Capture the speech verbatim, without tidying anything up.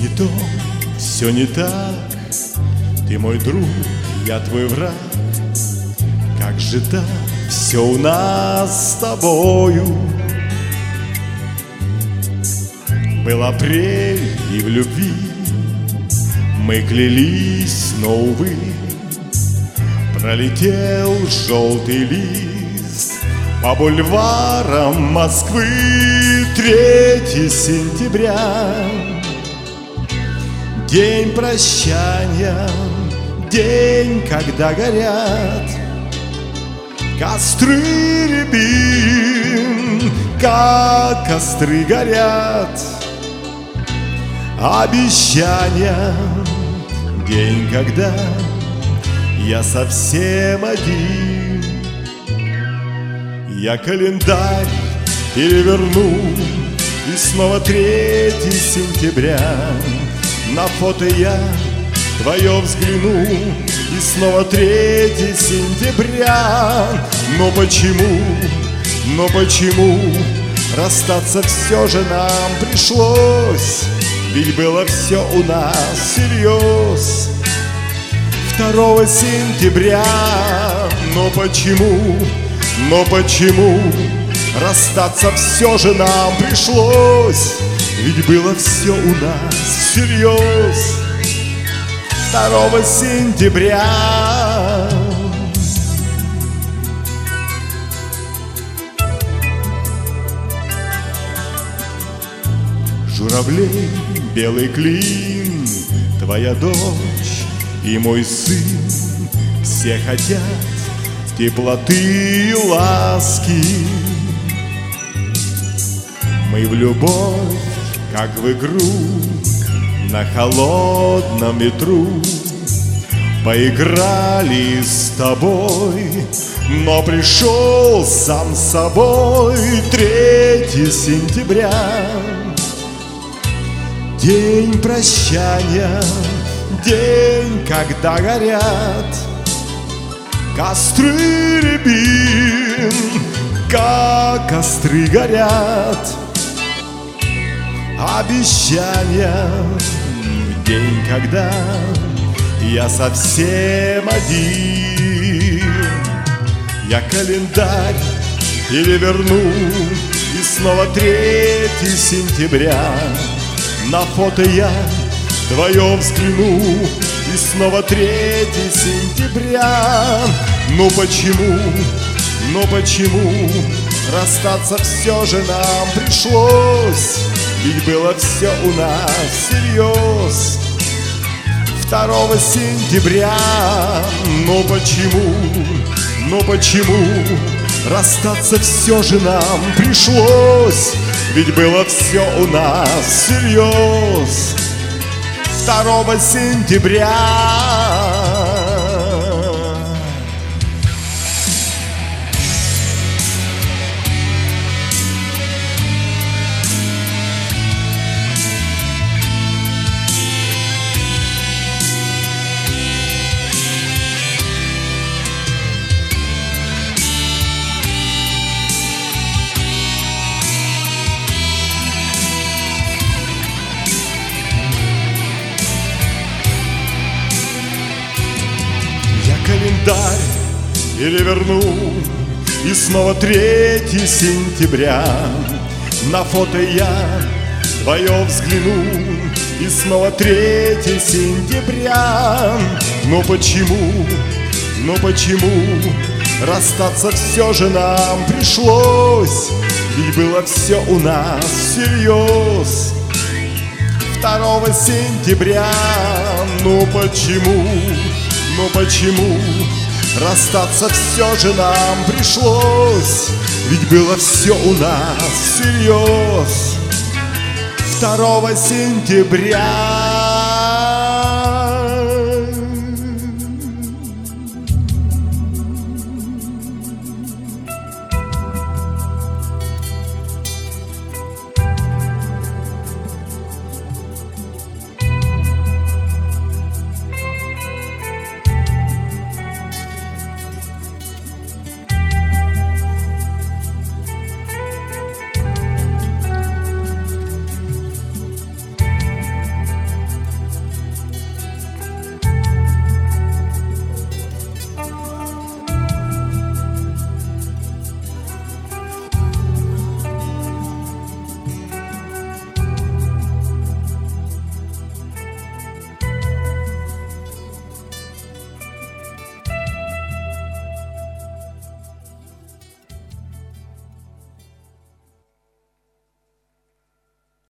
не то, все не так. Ты мой друг, я твой враг. Как же так, все у нас с тобою. Был апрель, и в любви мы клялись, но, увы, пролетел желтый лист по бульварам Москвы. Третьего сентября, день прощания, день, когда горят костры рябин, как костры горят обещания. День, когда я совсем один. Я календарь переверну, и снова третьего сентября. На фото я твое взгляну, и снова третьего сентября. Но почему, но почему расстаться все же нам пришлось? Ведь было все у нас всерьез. Второго сентября, но почему, но почему расстаться все же нам пришлось? Ведь было все у нас всерьез. Второго сентября. Журавлей белый клин, твоя дочь и мой сын, все хотят теплоты и ласки. Мы в любовь, как в игру, на холодном ветру поиграли с тобой, но пришел сам собой третьего сентября. День прощания, день, когда горят костры рябин, как костры горят обещания. День, когда я совсем один. Я календарь переверну, и снова третьего сентября. На фото я твое взгляну, и снова третьего сентября. Ну почему, ну почему расстаться все же нам пришлось? Ведь было все у нас всерьез. Второго сентября. Ну почему, ну почему расстаться все же нам пришлось? Ведь было все у нас всерьез. Второго сентября. Календарь переверну, и снова третьего сентября. На фото я твое взгляну, и снова третьего сентября. Но почему, но почему расстаться все же нам пришлось? Ведь было все у нас всерьез. Второго сентября. Ну почему, ну почему расстаться все же нам пришлось? Ведь было все у нас всерьез. Второго сентября.